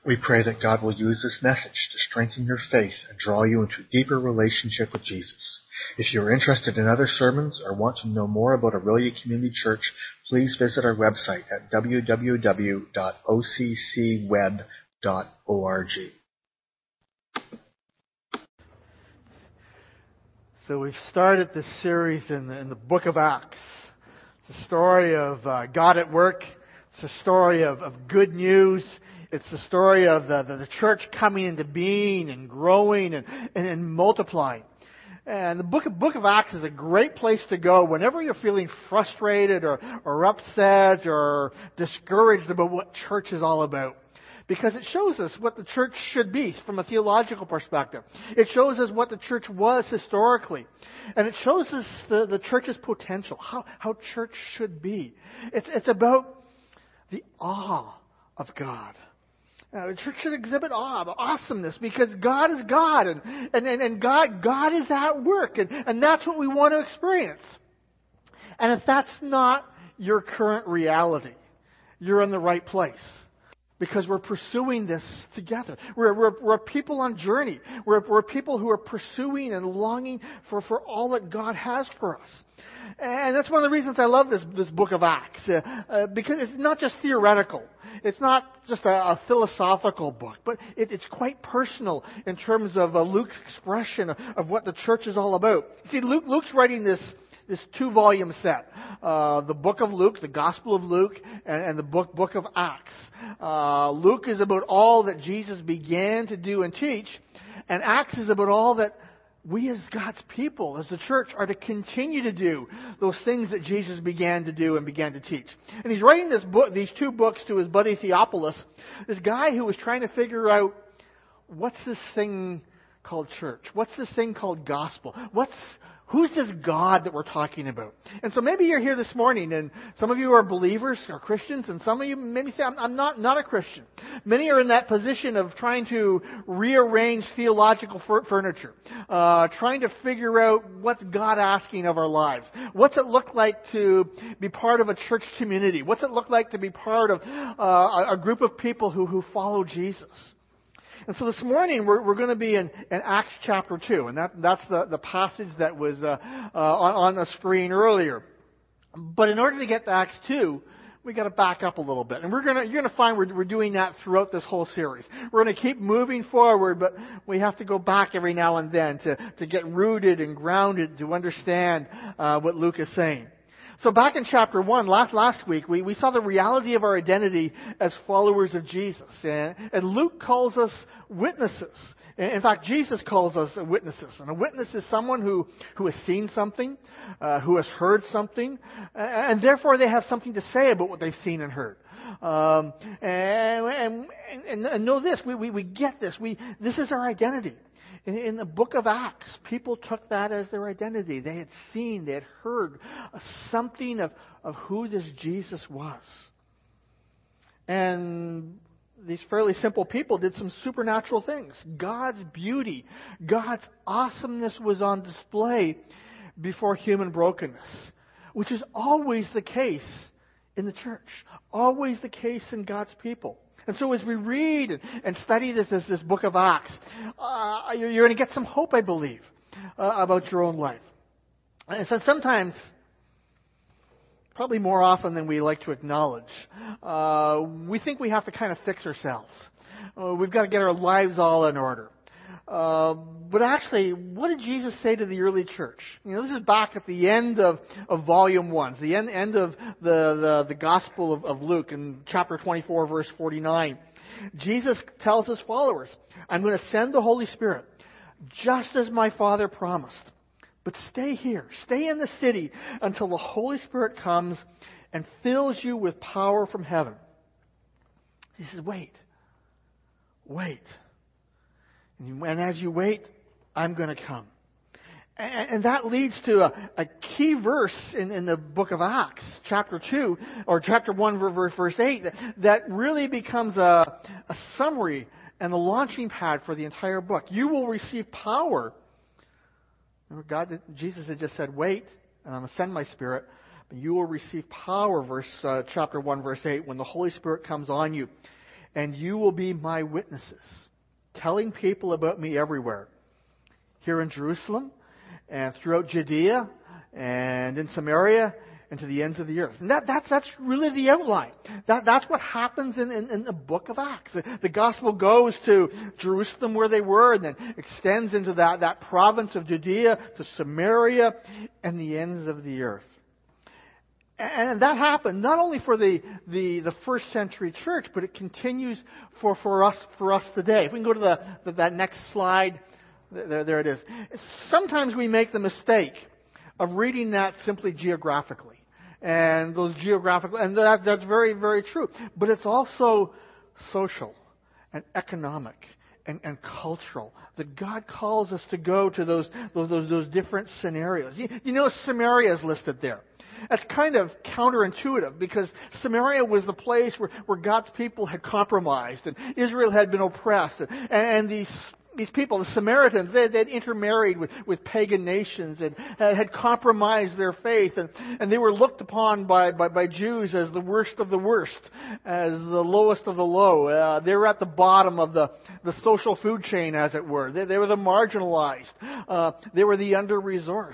We pray that God will use this message to strengthen your faith and draw you into a deeper relationship with Jesus. If you are interested in other sermons or want to know more about Aurelia Community Church, please visit our website at www.occweb.org. So we've started this series in the book of Acts. It's a story of God at work. It's a story of good news. It's the story of the church coming into being and growing and multiplying. And the book of Acts is a great place to go whenever you're feeling frustrated or upset or discouraged about what church is all about. Because it shows us what the church should be from a theological perspective. It shows us what the church was historically. And it shows us the church's potential, how church should be. It's about the awe of God. The church should exhibit awe, awesomeness, because God is God, and God is at work, and that's what we want to experience. And if that's not your current reality, you're in the right place. Because we're pursuing this together. We're people on journey. We're people who are pursuing and longing for all that God has for us. And that's one of the reasons I love this book of Acts. Because it's not just theoretical. It's not just a philosophical book. But it's quite personal in terms of Luke's expression of what the church is all about. See, Luke's writing this 2-volume set. The book of Luke, the Gospel of Luke, and the book of Acts. Luke is about all that Jesus began to do and teach, and Acts is about all that we as God's people, as the church, are to continue to do those things that Jesus began to do and began to teach. And he's writing these 2 books to his buddy Theophilus, this guy who was trying to figure out, what's this thing called church? What's this thing called gospel? Who's this God that we're talking about? And so maybe you're here this morning, and some of you are believers or Christians, and some of you maybe say, I'm not a Christian. Many are in that position of trying to rearrange theological furniture, trying to figure out what's God asking of our lives. What's it look like to be part of a church community? What's it look like to be part of a group of people who follow Jesus? And so this morning we're going to be in Acts chapter 2, and that's the passage that was on the screen earlier. But in order to get to Acts 2, we got to back up a little bit, and you're going to find we're doing that throughout this whole series. We're going to keep moving forward, but we have to go back every now and then to get rooted and grounded to understand what Luke is saying. So back in chapter 1, last week, we saw the reality of our identity as followers of Jesus. And Luke calls us witnesses. In fact, Jesus calls us witnesses. And a witness is someone who has seen something, who has heard something, and therefore they have something to say about what they've seen and heard. And know this, we get this. This is our identity. In the book of Acts, people took that as their identity. They had seen, they had heard something of who this Jesus was. And these fairly simple people did some supernatural things. God's beauty, God's awesomeness was on display before human brokenness, which is always the case in the church, always the case in God's people. And so as we read and study this book of Acts, you're going to get some hope, I believe, about your own life. And so sometimes, probably more often than we like to acknowledge, we think we have to kind of fix ourselves. We've got to get our lives all in order. But actually, what did Jesus say to the early church? This is back at the end of volume 1, the end of the Gospel of Luke in chapter 24, verse 49. Jesus tells his followers, I'm going to send the Holy Spirit, just as my Father promised. But stay here, stay in the city until the Holy Spirit comes and fills you with power from heaven. He says, wait. And as you wait, I'm going to come. And that leads to a key verse in the book of Acts, chapter 2, or chapter 1, verse 8, that really becomes a summary and the launching pad for the entire book. You will receive power. Jesus had just said, wait, and I'm going to send my Spirit. But you will receive power, chapter 1, verse 8, when the Holy Spirit comes on you. and you will be my witnesses, telling people about me everywhere. Here in Jerusalem, and throughout Judea, and in Samaria, and to the ends of the earth. And that's really the outline. That's what happens in the book of Acts. The gospel goes to Jerusalem where they were, and then extends into that province of Judea, to Samaria, and the ends of the earth. And that happened not only for the first century church, but it continues for us today. If we can go to that next slide, there it is. Sometimes we make the mistake of reading that simply geographically. And that's very, very true. But it's also social and economic and cultural. That God calls us to go to those different scenarios. You know, Samaria is listed there. That's kind of counterintuitive, because Samaria was the place where God's people had compromised and Israel had been oppressed. And these people, the Samaritans, they'd intermarried with pagan nations and had compromised their faith. And they were looked upon by Jews as the worst of the worst, as the lowest of the low. They were at the bottom of the social food chain, as it were. They were the marginalized. They were the under-resourced.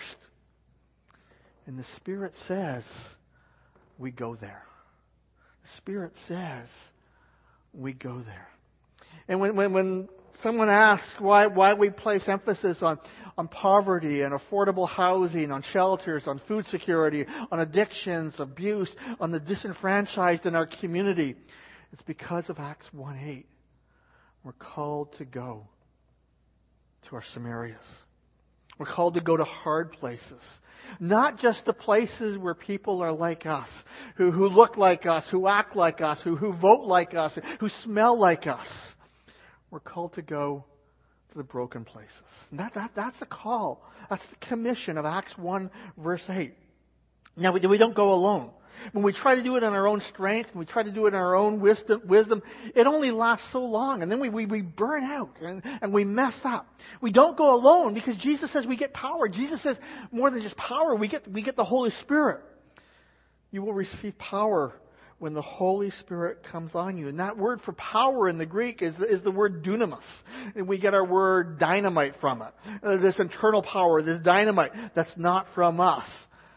And the Spirit says, we go there. The Spirit says, we go there. And when someone asks why we place emphasis on poverty and affordable housing, on shelters, on food security, on addictions, abuse, on the disenfranchised in our community, it's because of Acts 1:8. We're called to go to our Samarias. We're called to go to hard places. Not just the places where people are like us, who look like us, who act like us, who vote like us, who smell like us. We're called to go to the broken places. And that's the call. That's the commission of Acts 1, verse 8. Now, we don't go alone. When we try to do it in our own strength, when we try to do it in our own wisdom, it only lasts so long. And then we burn out and we mess up. We don't go alone because Jesus says we get power. Jesus says more than just power, we get the Holy Spirit. You will receive power when the Holy Spirit comes on you. And that word for power in the Greek is the word dunamis. And we get our word dynamite from it. This internal power, this dynamite, that's not from us.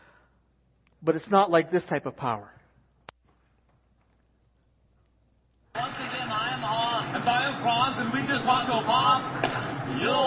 But it's not like this type of power. Once again, I am on. And I am Franz, and we just want to pop you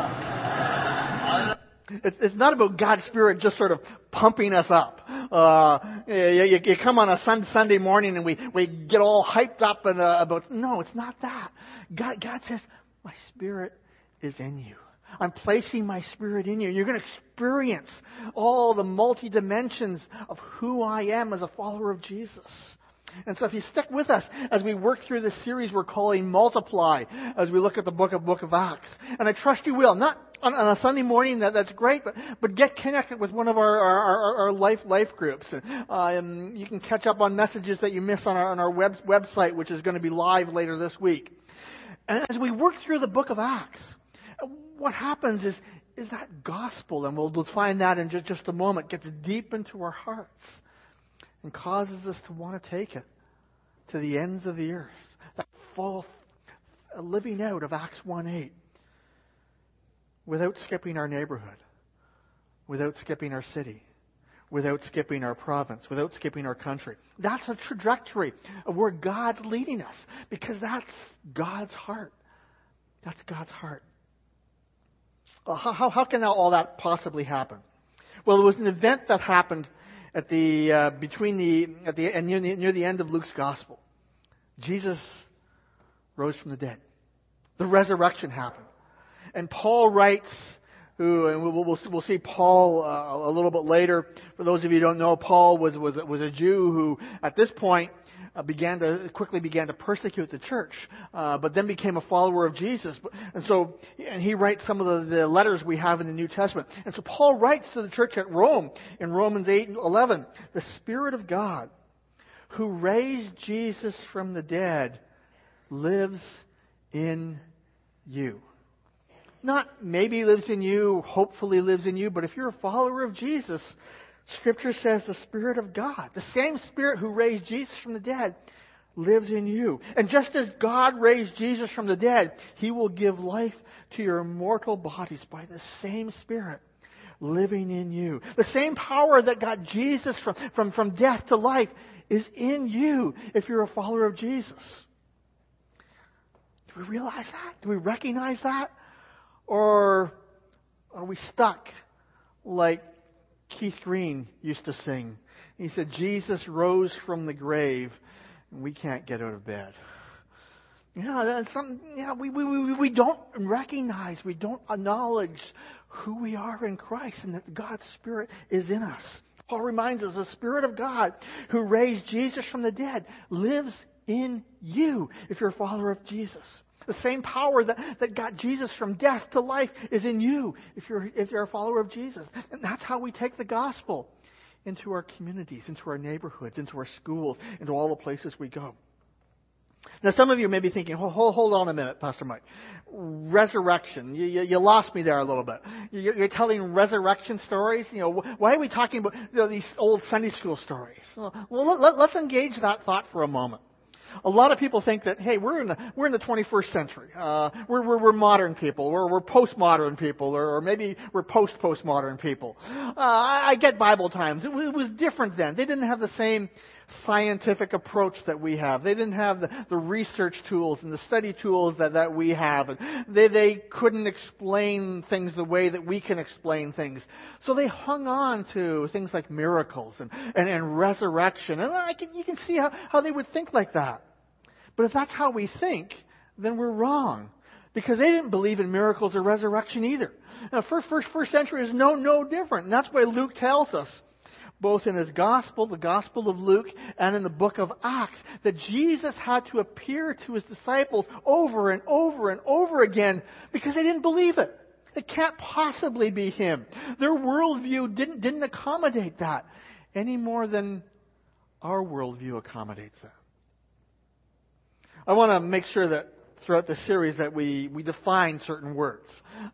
all. It's not about God's Spirit just sort of pumping us up. You come on a Sunday morning and we get all hyped up and about. No, it's not that. God says, my Spirit is in you. I'm placing my Spirit in you. You're going to experience all the multi-dimensions of who I am as a follower of Jesus. And so if you stick with us as we work through this series we're calling Multiply, as we look at the book of Acts. And I trust you will. Not on a Sunday morning, that's great, but get connected with one of our life groups. And you can catch up on messages that you miss on our website, which is going to be live later this week. And as we work through the book of Acts, what happens is that gospel, and we'll define that in just a moment, gets deep into our hearts and causes us to want to take it to the ends of the earth. That full living out of Acts 1:8 without skipping our neighborhood, without skipping our city, without skipping our province, without skipping our country. That's a trajectory of where God's leading us, because that's God's heart. That's God's heart. How can all that possibly happen? Well, it was an event that happened at near the end of Luke's gospel. Jesus rose from the dead. The resurrection happened, and Paul writes. And we'll see Paul a little bit later. For those of you who don't know, Paul was a Jew who, at this point, quickly began to persecute the church, but then became a follower of Jesus. And he writes some of the letters we have in the New Testament. And so Paul writes to the church at Rome in Romans 8:11, the Spirit of God, who raised Jesus from the dead, lives in you. Not maybe lives in you, hopefully lives in you, but if you're a follower of Jesus, Scripture says the Spirit of God, the same Spirit who raised Jesus from the dead, lives in you. And just as God raised Jesus from the dead, He will give life to your mortal bodies by the same Spirit living in you. The same power that got Jesus from death to life is in you if you're a follower of Jesus. Do we realize that? Do we recognize that? Or are we stuck like Keith Green used to sing? He said, Jesus rose from the grave and we can't get out of bed. We don't recognize, we don't acknowledge who we are in Christ and that God's Spirit is in us. Paul reminds us the Spirit of God who raised Jesus from the dead lives in you if you're a follower of Jesus. The same power that got Jesus from death to life is in you if you're a follower of Jesus. And that's how we take the gospel into our communities, into our neighborhoods, into our schools, into all the places we go. Now, some of you may be thinking, hold on a minute, Pastor Mike. Resurrection. You lost me there a little bit. You're telling resurrection stories? Why are we talking about these old Sunday school stories? Well, let's engage that thought for a moment. A lot of people think that, hey, we're in the 21st century. We're modern people. We're postmodern people, or maybe we're postmodern people. I get Bible times. It was different then. They didn't have the same scientific approach that we have. They didn't have the research tools and the study tools that we have. And they couldn't explain things the way that we can explain things. So they hung on to things like miracles and resurrection. And you can see how they would think like that. But if that's how we think, then we're wrong. Because they didn't believe in miracles or resurrection either. Now, first century is no different. And that's why Luke tells us, both in his gospel, the Gospel of Luke, and in the book of Acts, that Jesus had to appear to his disciples over and over and over again because they didn't believe it. It can't possibly be him. Their worldview didn't accommodate that any more than our worldview accommodates that. I want to make sure that throughout the series that we define certain words.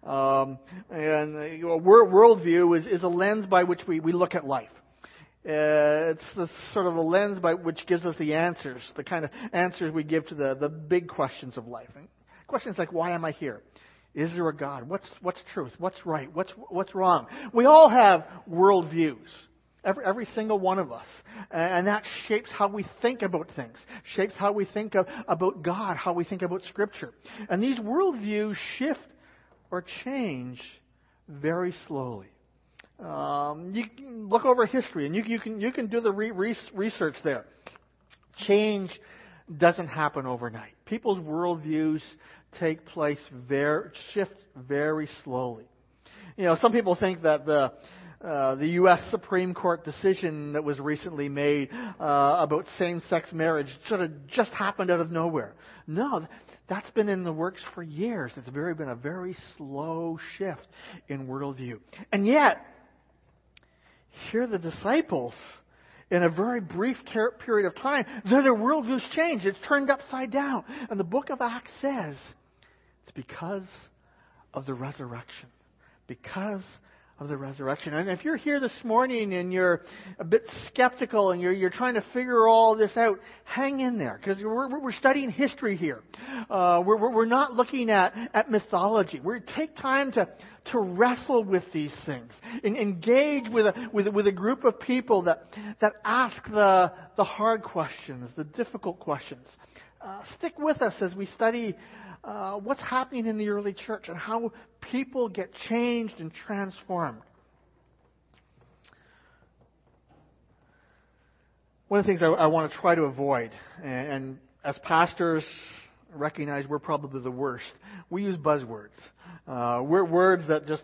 Worldview is a lens by which we look at life. It's the sort of the lens by which gives us the answers, the kind of answers we give to the big questions of life. And questions like, why am I here? Is there a God? What's truth? What's right? What's wrong? We all have worldviews. Every single one of us. And that shapes how we think about things. Shapes how we think about God, how we think about Scripture. And these worldviews shift or change very slowly. You can look over history and you can do the research there. Change doesn't happen overnight. People's worldviews shift very slowly. Some people think that the U.S. Supreme Court decision that was recently made about same-sex marriage sort of just happened out of nowhere. No, that's been in the works for years. It's been a very slow shift in worldview. And yet, here the disciples, in a very brief period of time, their worldview's changed. It's turned upside down. And the book of Acts says it's because of the resurrection. Because of the resurrection. And if you're here this morning and you're a bit skeptical and you're trying to figure all this out, hang in there, because we're studying history here. We're not looking at mythology. We take time to wrestle with these things, and engage with a group of people that ask the hard questions, the difficult questions. Stick with us as we study what's happening in the early church and how people get changed and transformed. One of the things I want to try to avoid, and as pastors, recognize we're probably the worst. We use buzzwords. We're words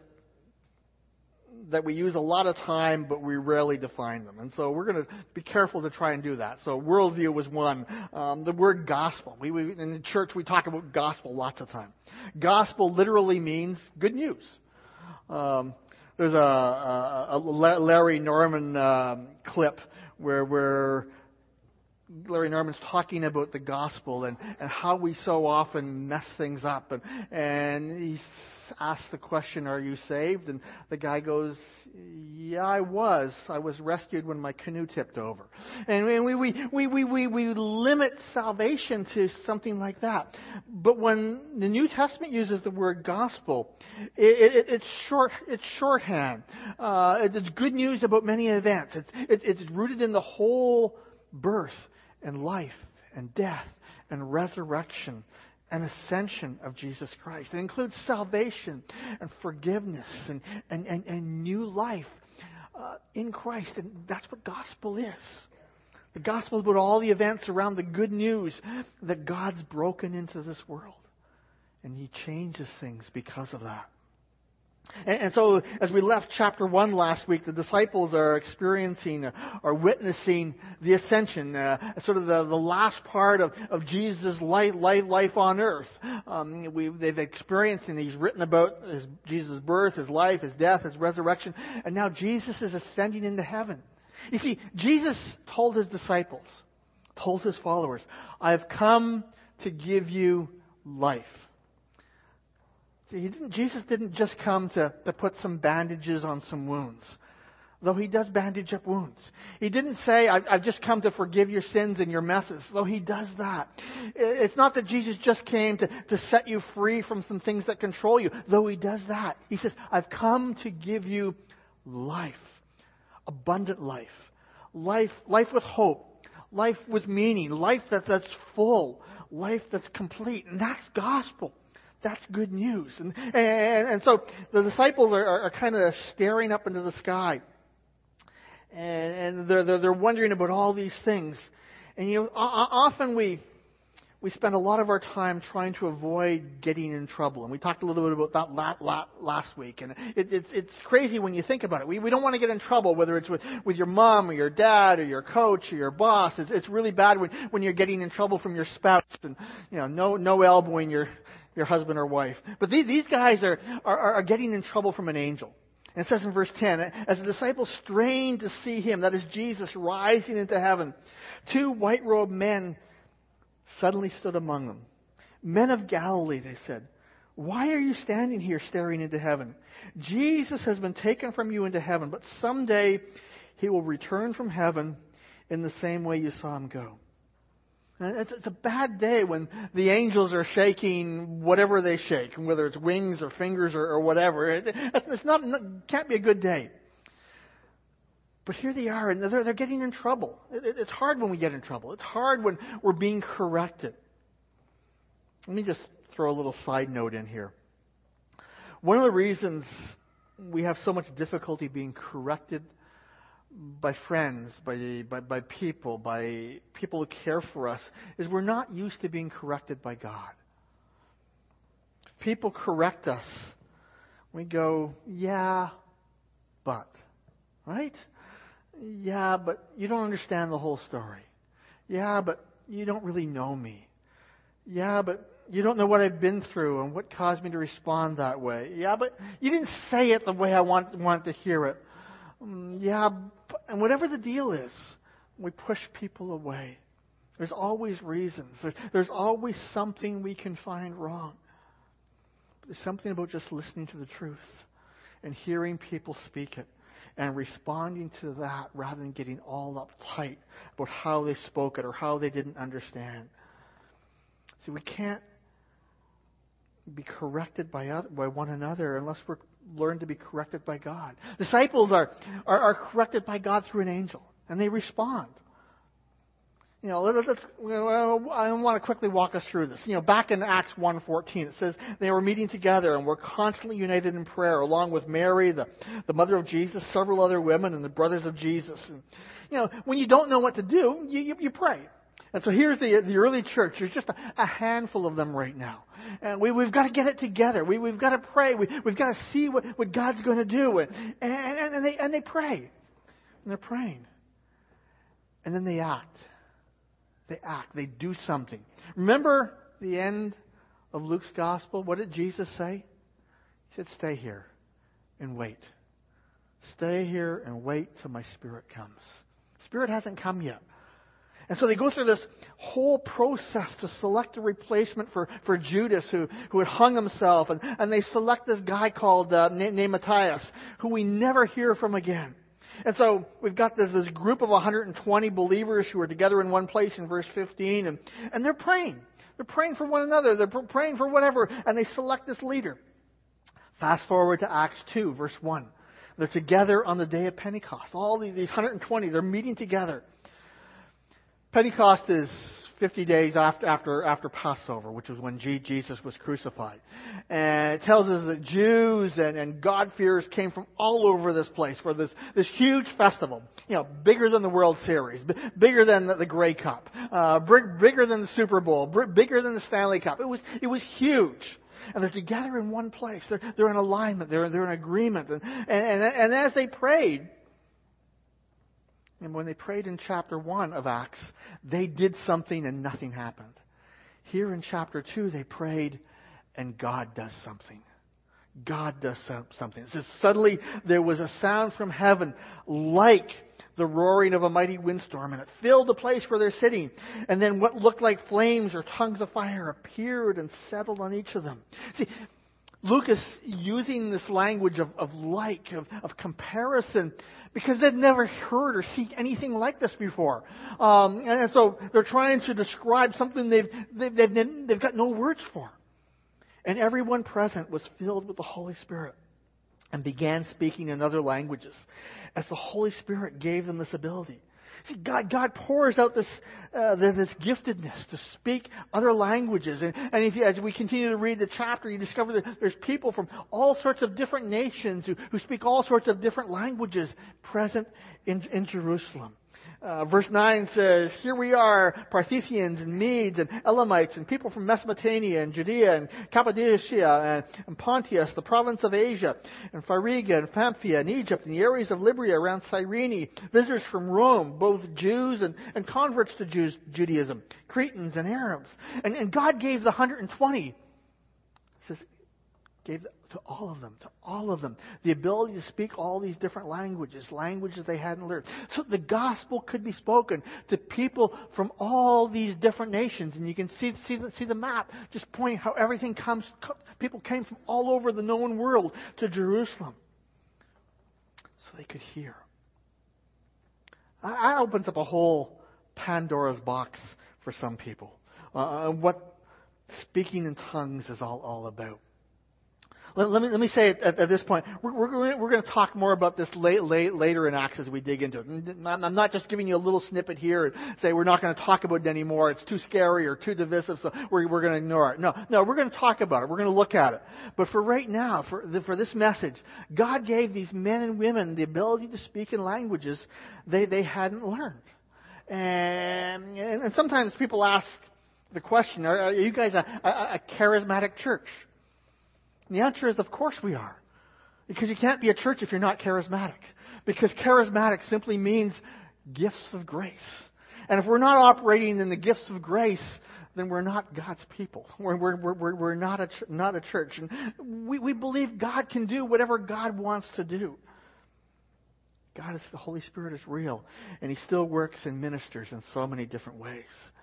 that we use a lot of time, but we rarely define them. And so we're going to be careful to try and do that. So worldview was one. The word gospel. We in the church, we talk about gospel lots of time. Gospel literally means good news. There's a Larry Norman clip where Larry Norman's talking about the gospel and how we so often mess things up. And he asks the question, "Are you saved?" And the guy goes, "Yeah, I was. I was rescued when my canoe tipped over." And we limit salvation to something like that. But when the New Testament uses the word gospel, it's shorthand. It's good news about many events. It's rooted in the whole birth and life and death and resurrection and ascension of Jesus Christ. It includes salvation and forgiveness and new life in Christ. And that's what gospel is. The gospel is about all the events around the good news that God's broken into this world. And He changes things because of that. And so, as we left chapter 1 last week, the disciples are experiencing or witnessing the ascension, sort of the last part of Jesus' life on earth. They've experienced, and He's written about Jesus' birth, His life, His death, His resurrection, and now Jesus is ascending into heaven. You see, Jesus told His disciples, told His followers, "I have come to give you life." See, Jesus didn't just come to put some bandages on some wounds, though He does bandage up wounds. He didn't say, "I've just come to forgive your sins and your messes," though He does that. It's not that Jesus just came to set you free from some things that control you, though He does that. He says, "I've come to give you life, abundant life, life with hope, life with meaning, life that's full, life that's complete." And that's gospel. That's good news. And so the disciples are kind of staring up into the sky. And they're wondering about all these things. And often we spend a lot of our time trying to avoid getting in trouble. And we talked a little bit about that last week. And it's crazy when you think about it. We don't want to get in trouble, whether it's with your mom or your dad or your coach or your boss. It's really bad when you're getting in trouble from your spouse. And no elbowing your husband or wife. But these guys are getting in trouble from an angel. And it says in verse 10, "As the disciples strained to see Him," that is Jesus, rising into heaven, "two white-robed men suddenly stood among them. 'Men of Galilee,' they said, 'why are you standing here staring into heaven? Jesus has been taken from you into heaven, but someday He will return from heaven in the same way you saw Him go.'" It's a bad day when the angels are shaking whatever they shake, whether it's wings or fingers or whatever. It's can't be a good day. But here they are, and they're getting in trouble. It's hard when we get in trouble. It's hard when we're being corrected. Let me just throw a little side note in here. One of the reasons we have so much difficulty being corrected by friends, by people who care for us, is we're not used to being corrected by God. If people correct us, we go, "Yeah, but," right? "Yeah, but you don't understand the whole story. Yeah, but you don't really know me. Yeah, but you don't know what I've been through and what caused me to respond that way. Yeah, but you didn't say it the way I want to hear it. Yeah," and whatever the deal is, we push people away. There's always reasons. There's always something we can find wrong. But there's something about just listening to the truth and hearing people speak it and responding to that rather than getting all uptight about how they spoke it or how they didn't understand. See, we can't be corrected by one another unless we're learn to be corrected by God. Disciples are corrected by God through an angel, and they respond. I want to quickly walk us through this. Back in Acts 1:14, it says they were meeting together and were constantly united in prayer, along with Mary, the mother of Jesus, several other women, and the brothers of Jesus. And, when you don't know what to do, you pray. And so here's the early church. There's just a handful of them right now. And we've got to get it together. We've got to pray. We've got to see what God's going to do. And they pray. And they're praying. And then they act. They act. They do something. Remember the end of Luke's gospel? What did Jesus say? He said, "Stay here and wait. Stay here and wait till my Spirit comes." Spirit hasn't come yet. And so they go through this whole process to select a replacement for Judas, who had hung himself. And they select this guy called named Matthias, who we never hear from again. And so we've got this group of 120 believers who are together in one place in verse 15. And they're praying. They're praying for one another. They're praying for whatever. And they select this leader. Fast forward to Acts 2, verse 1. They're together on the day of Pentecost. All these 120, they're meeting together. Pentecost is 50 days after Passover, which was when Jesus was crucified. And it tells us that Jews and God-fearers came from all over this place for this huge festival. Bigger than the World Series, bigger than the Grey Cup, bigger than the Super Bowl, bigger than the Stanley Cup. It was huge. And they're together in one place. They're in alignment. They're in agreement. And as they prayed, and when they prayed in chapter 1 of Acts, they did something and nothing happened. Here in chapter 2, they prayed and God does something. God does something. It says, suddenly there was a sound from heaven like the roaring of a mighty windstorm, and it filled the place where they're sitting. And then what looked like flames or tongues of fire appeared and settled on each of them. See, Luke is using this language of comparison because they'd never heard or seen anything like this before. And so they're trying to describe something they've got no words for. And everyone present was filled with the Holy Spirit and began speaking in other languages as the Holy Spirit gave them this ability. See, God pours out this giftedness to speak other languages. And as we continue to read the chapter, you discover that there's people from all sorts of different nations who speak all sorts of different languages present in Jerusalem. Verse 9 says, here we are, Parthians and Medes and Elamites and people from Mesopotamia and Judea and Cappadocia and Pontus, the province of Asia, and Phrygia and Pamphylia and Egypt and the areas of Libya around Cyrene, visitors from Rome, both Jews and converts to Judaism, Cretans and Arabs. And God gave the 120, gave to all of them, the ability to speak all these different languages they hadn't learned. So the gospel could be spoken to people from all these different nations. And you can see the map just pointing how everything people came from all over the known world to Jerusalem. So they could hear. That opens up a whole Pandora's box for some people. What speaking in tongues is all about. Let me say it at this point. We're going to talk more about this later in Acts as we dig into it. I'm not just giving you a little snippet here and say we're not going to talk about it anymore. It's too scary or too divisive, so we're going to ignore it. No, we're going to talk about it. We're going to look at it. But for right now, for this message, God gave these men and women the ability to speak in languages they hadn't learned. And sometimes people ask the question, are you guys a charismatic church? And the answer is, of course we are. Because you can't be a church if you're not charismatic. Because charismatic simply means gifts of grace. And if we're not operating in the gifts of grace, then we're not God's people. We're not a church. And we believe God can do whatever God wants to do. The Holy Spirit is real. And He still works and ministers in so many different ways.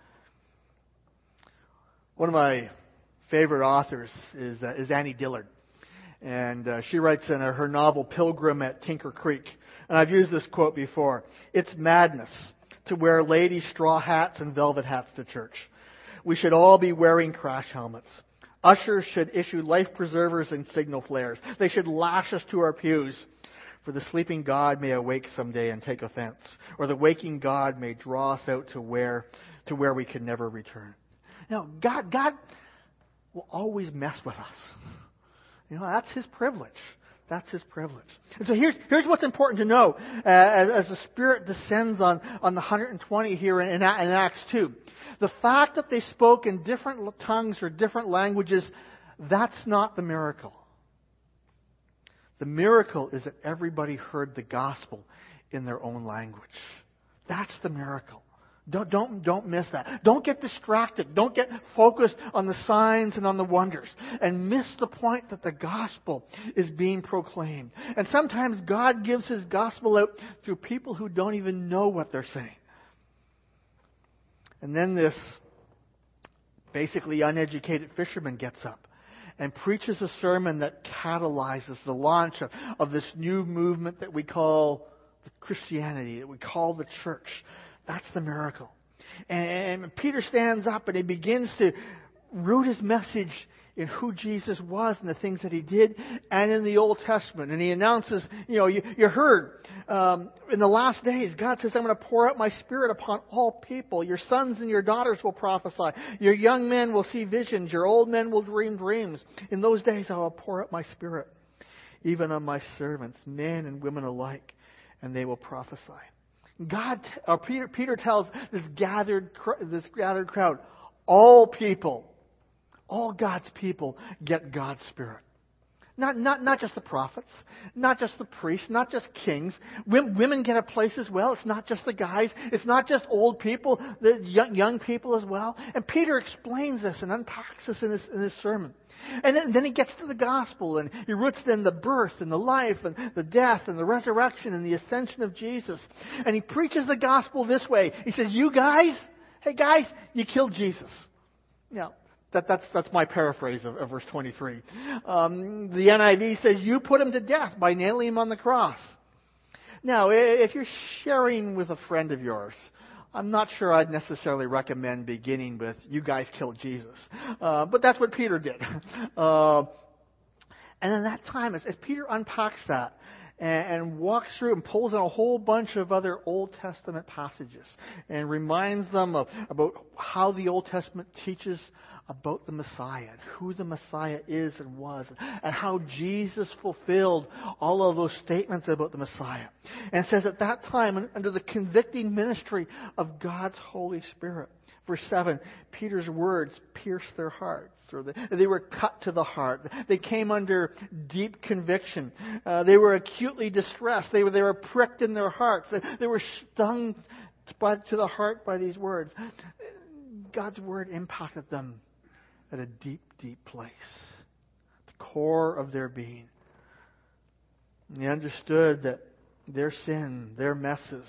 One of my favorite authors is Annie Dillard. And she writes in her novel Pilgrim at Tinker Creek. And I've used this quote before. It's madness to wear ladies' straw hats and velvet hats to church. We should all be wearing crash helmets. Ushers should issue life preservers and signal flares. They should lash us to our pews. For the sleeping God may awake someday and take offense. Or the waking God may draw us out to where we can never return. Now, God will always mess with us. That's His privilege. That's His privilege. And so here's what's important to know as the Spirit descends on the 120 here in Acts 2. The fact that they spoke in different tongues or different languages, that's not the miracle. The miracle is that everybody heard the gospel in their own language. That's the miracle. Don't miss that. Don't get distracted. Don't get focused on the signs and on the wonders. And miss the point that the gospel is being proclaimed. And sometimes God gives His gospel out through people who don't even know what they're saying. And then this basically uneducated fisherman gets up and preaches a sermon that catalyzes the launch of this new movement that we call Christianity, that we call the church. That's the miracle. And Peter stands up and he begins to root his message in who Jesus was and the things that he did and in the Old Testament. And he announces, you heard, in the last days, God says, I'm going to pour out my Spirit upon all people. Your sons and your daughters will prophesy. Your young men will see visions. Your old men will dream dreams. In those days, I will pour out my Spirit, even on my servants, men and women alike, and they will prophesy. Peter tells this gathered crowd, all people, all God's people get God's Spirit. Not just the prophets, not just the priests, not just kings. Women get a place as well. It's not just the guys. It's not just old people, the young people as well. And Peter explains this and unpacks this in his sermon. And then he gets to the gospel and he roots in the birth and the life and the death and the resurrection and the ascension of Jesus. And he preaches the gospel this way. He says, hey guys, you killed Jesus. Now, that's my paraphrase of verse 23. The NIV says, you put him to death by nailing him on the cross. Now, if you're sharing with a friend of yours, I'm not sure I'd necessarily recommend beginning with, you guys killed Jesus. But that's what Peter did. And in that time, as Peter unpacks that and walks through and pulls on a whole bunch of other Old Testament passages and reminds them about how the Old Testament teaches about the Messiah and who the Messiah is and was, and how Jesus fulfilled all of those statements about the Messiah. And it says at that time, under the convicting ministry of God's Holy Spirit, verse 7, Peter's words pierced their hearts, or they were cut to the heart. They came under deep conviction. They were acutely distressed. They were pricked in their hearts. They were stung to the heart by these words. God's word impacted them at a deep, deep place, the core of their being. And they understood that their sin, their messes,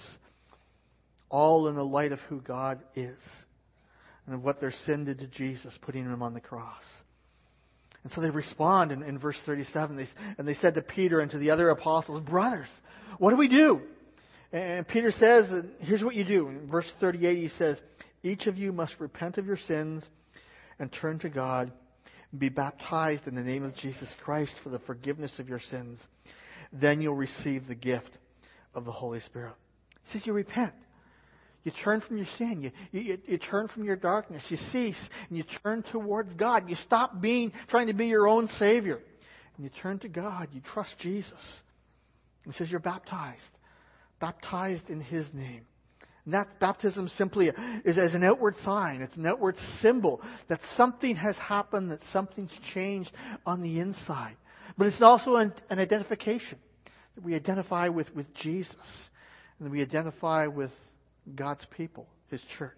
all in the light of who God is and of what their sin did to Jesus, putting him on the cross. And so they respond in verse 37, and they said to Peter and to the other apostles, brothers, what do we do? And Peter says, here's what you do. In verse 38 he says, each of you must repent of your sins and turn to God and be baptized in the name of Jesus Christ for the forgiveness of your sins. Then you'll receive the gift of the Holy Spirit. He says you repent. You turn from your sin. You turn from your darkness. You cease and you turn towards God. You stop trying to be your own Savior. And you turn to God. You trust Jesus. He says you're baptized. Baptized in His name. And that baptism simply is as an outward sign. It's an outward symbol that something has happened, that something's changed on the inside. But it's also an identification. That we identify with Jesus. And that we identify with God's people, His church.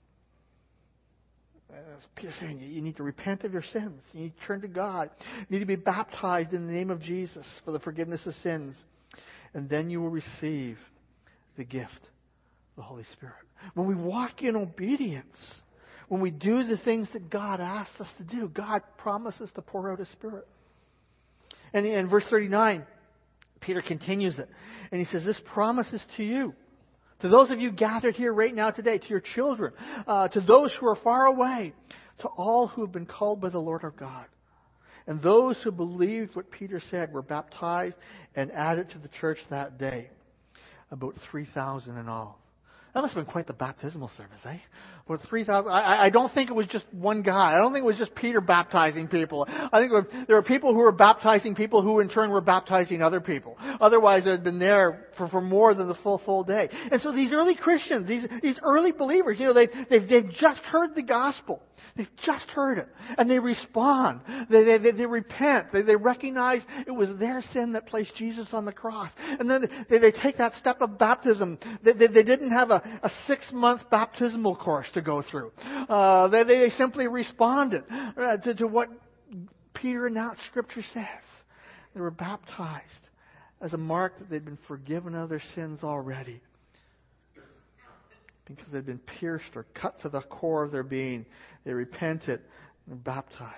As Peter's saying, you need to repent of your sins. You need to turn to God. You need to be baptized in the name of Jesus for the forgiveness of sins. And then you will receive the gift, the Holy Spirit. When we walk in obedience, when we do the things that God asks us to do, God promises to pour out His Spirit. And in verse 39, Peter continues it. And he says, this promise is to you. To those of you gathered here right now today, to your children, to those who are far away, to all who have been called by the Lord our God. And those who believed what Peter said were baptized and added to the church that day. About 3,000 in all. That must have been quite the baptismal service, eh? About 3,000. I don't think it was just one guy. I don't think it was just Peter baptizing people. I think there were people who were baptizing people who in turn were baptizing other people. Otherwise, they'd been there for more than the full day. And so these early Christians, these early believers, they've just heard the gospel. They've just heard it. And they respond. They repent. They recognize it was their sin that placed Jesus on the cross. And then they take that step of baptism. They didn't have a 6-month baptismal course to go through. They simply responded to what Peter announced Scripture says. They were baptized as a mark that they'd been forgiven of their sins already. because they'd been pierced or cut to the core of their being. They repented and were baptized.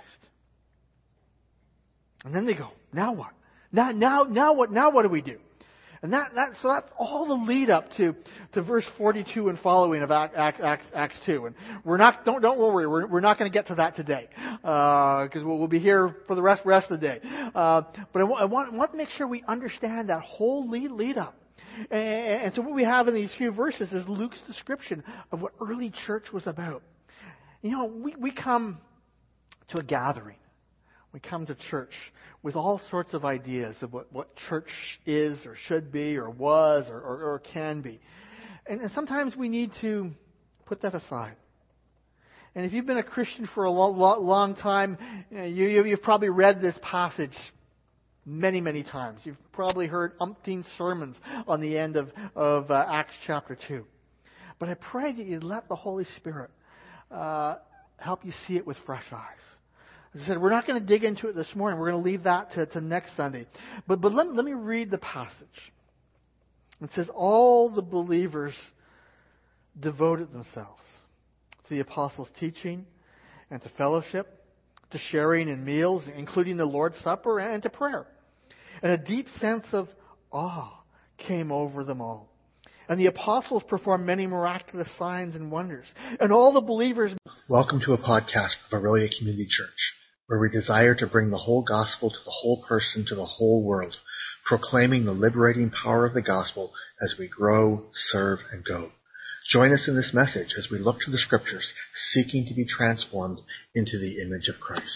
And then they go, now what? Now what do we do? And so that's all the lead up to verse 42 and following of Acts 2. And don't worry, we're not going to get to that today, because we'll be here for the rest of the day. But I want to make sure we understand that whole lead up. And so what we have in these few verses is Luke's description of what early church was about. You know, we come to a gathering. We come to church with all sorts of ideas of what church is or should be or was or can be. And sometimes we need to put that aside. And if you've been a Christian for a long time, you've probably read this passage many times. You've probably heard umpteen sermons on the end of Acts chapter 2. But I pray that you let the Holy Spirit help you see it with fresh eyes. As I said, we're not going to dig into it this morning. We're going to leave that to next Sunday. But let me read the passage. It says, all the believers devoted themselves to the apostles' teaching and to fellowship, to sharing in meals, including the Lord's Supper, and to prayer. And a deep sense of awe came over them all. And the apostles performed many miraculous signs and wonders. And all the believers... Welcome to a podcast of Aurelia Community Church, where we desire to bring the whole gospel to the whole person, to the whole world, proclaiming the liberating power of the gospel as we grow, serve, and go. Join us in this message as we look to the Scriptures, seeking to be transformed into the image of Christ.